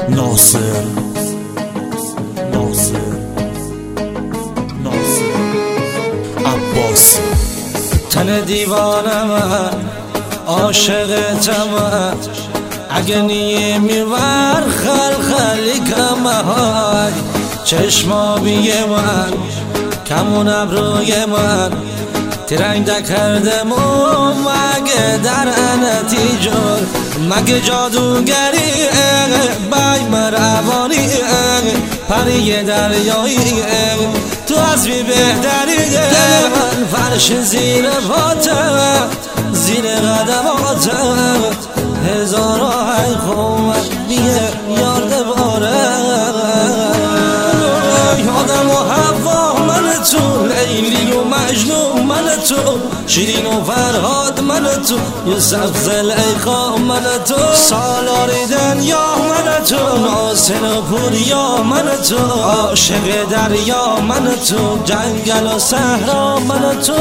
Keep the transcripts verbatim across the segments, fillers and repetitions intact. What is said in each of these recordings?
ناصر ناصر ناصر عباسی. تن دیوانه من عاشقتم، اگه نیمی ور خلخلی کمهای چشمابی من کمون ابروی من ترنگ دکردم و مگه در انتی جور مگه جادوگری بای مروانی پری دریایی تو از بی بهتری من فرش زیر پاتم زیر قدماتم هزار های خومت بیه یارده باره آدم و حوا من تو لیلی و مجنون من تو شیرین و فرهاد من تو یوسف زلیخا من تو سالاریدن یا من تو ناصر و پوریا من تو عاشق دریا من تو جنگل و صحرا من تو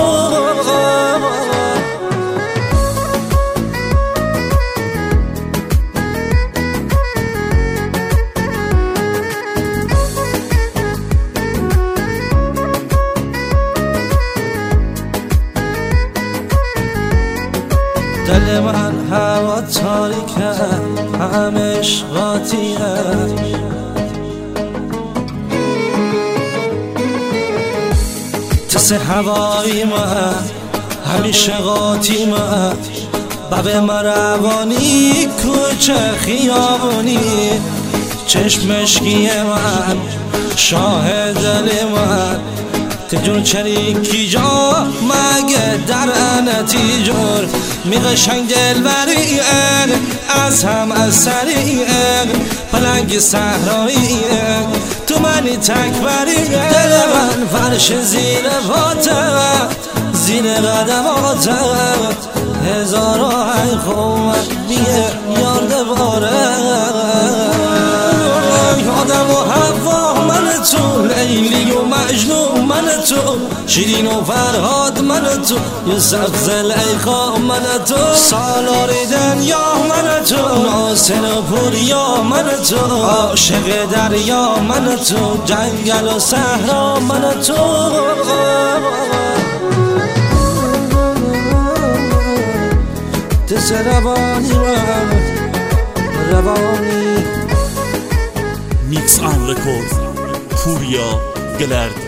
دل من هوا تاریکه همه عشقاتیه تس هوایی من همیشه قاطی من بب مروانی کوچه خیابونی چشمشکی من شاه دل من تجون چریکی جا مگه در انتی جور می قشنگ دلبری از هم اثری پلنگ صحرایی تو منی تکبری دل من فرش زیر پاتم زیر قدماتم هزار های خومت بیه یارده باره آدم و حوا من تو لیلی و مجنون من تو شیرین و فرهاد من تو یوسف زلیخا من تو سالاریدن یا من تو ناصر و پوریا من تو عاشق دریا من تو جنگل و صحرا من تو تس روانی من روانی میکس آن رکورد پوریا گلرد